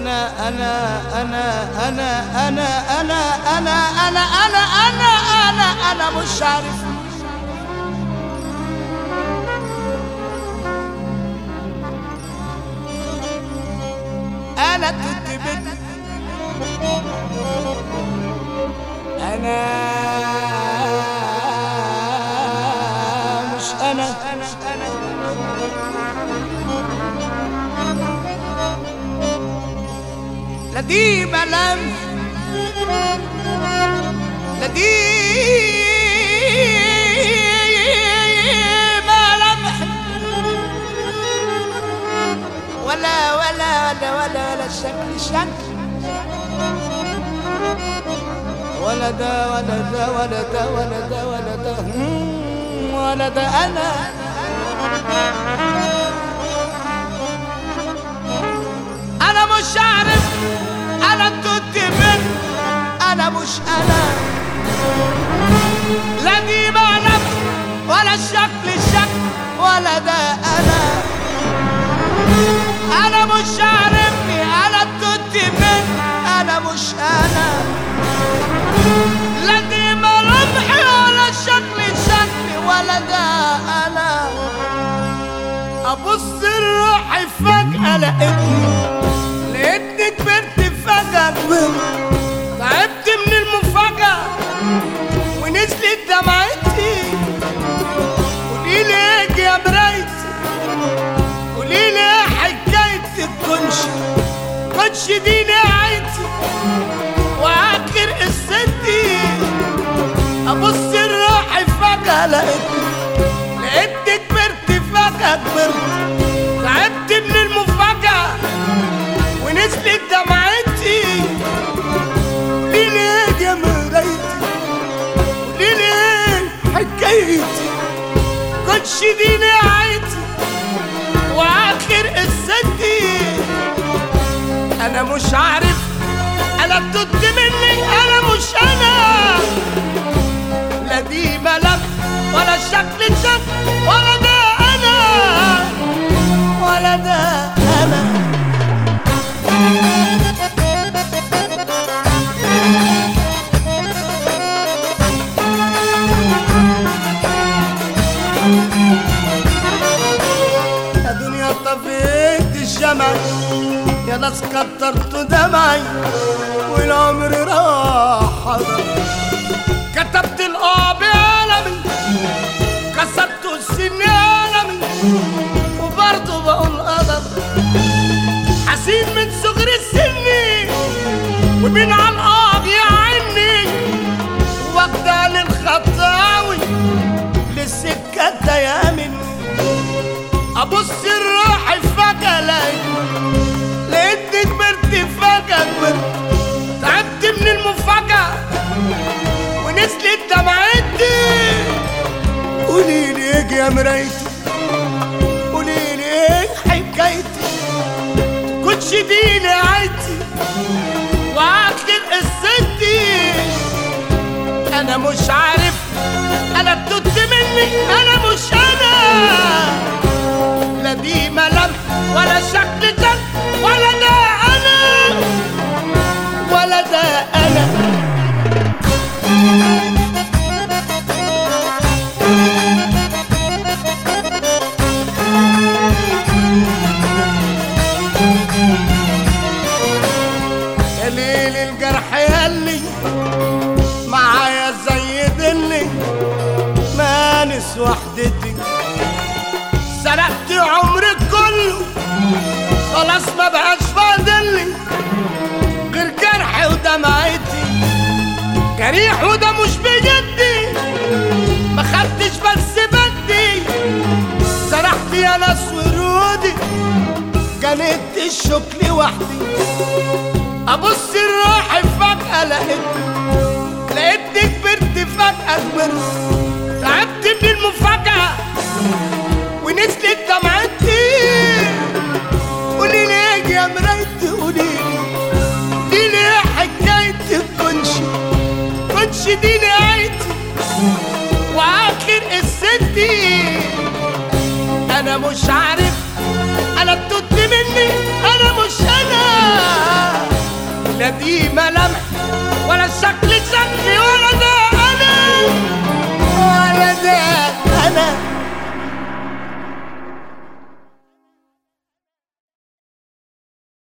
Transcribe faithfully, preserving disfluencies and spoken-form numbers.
أنا أنا أنا أنا أنا أنا أنا أنا أنا أنا أنا أنا مش عارف. أنا كنت بنت أنا مش أنا لا دي ملامح لا دي ملامح ولا ولا ولا ولا ولا شكل شكل ولا ده ولا ده ولا ده ولا ده ولا ده ولا ده أنا أنا مش عارف. أنا كنت بنت أنا مش أنا لا دي ملامح ولا الشكل شكل ولا ده أنا أنا مش عارفني. أنا كنت بنت أنا مش أنا لا دي ملامحي ولا الشكل شكل ولا ده أنا. أبص لروحي فجأة لقيتني لقيتني كبرت فجأة تعبت من المفاجأة ونزلت دمعتي. قوليلي ايه يا مرايتي قوليلي ايه حكاية الكنش كنش دي نهايتي وآخر قصتي. أبص لروحي فجأة لقيتني لقيتني كبرت فجأة كبرت تعبت من المفاجأة ونزلت دمعتي. قوليلي ايه يا مرايتي قوليلي ايه حكايتي كنش دي نهايتي وآخر قصتي. أنا مش عارف أنا بتد مني أنا مش أنا لا دي ملامح ولا شكل شكل ولا ده أنا ولا ده أنا. يا دنيا طفيت الشمع يا ناس كترت دمعي والعمر راح حضر. كتبت الآه بقلمي كسرت السن قلمي وبرضه بقول قدر. حزين من صغر السن ومن على الآه يعني واخدة للخطاوي للسكة الديامن. أبص لروحي فجأة لقيتني كبرت فجأة كبرت تعبت من المفاجأة ونزلت دمعتي. قوليلي ايه يا مرايتي قوليلي ايه حكايتي كنتش دي نهايتي وآخر قصتي. أنا مش عارف أنا بتد مني أنا مش أنا لا دي ملامح ولا شكل شكل ولا ده أنا ولا ده أنا. يا ليل الجرح ياللي معايا زي دلي مانس وحدتي. سرقت عمري كله خلاص ما بقاش فاضلي غير جرحي ودمعتي. جريح وده مش بجدي ما خدتش بس بدي سرحت يا ناس ورودي جنيت الشوك لوحدي. أبص لروحي فجأة لقيتني لقيتني كبرت فجأة كبرت تعبت من المفاجأة ونزلت دمعتي. قوليلي ايه يا مرايتي قوليلي قوليلي ايه حكاية الكنش كنش دي نهايتي وآخر قصتي. أنا مش عارف أنا بتد مني أنا مش أنا لا دي ملامح ولا الشكل شكلي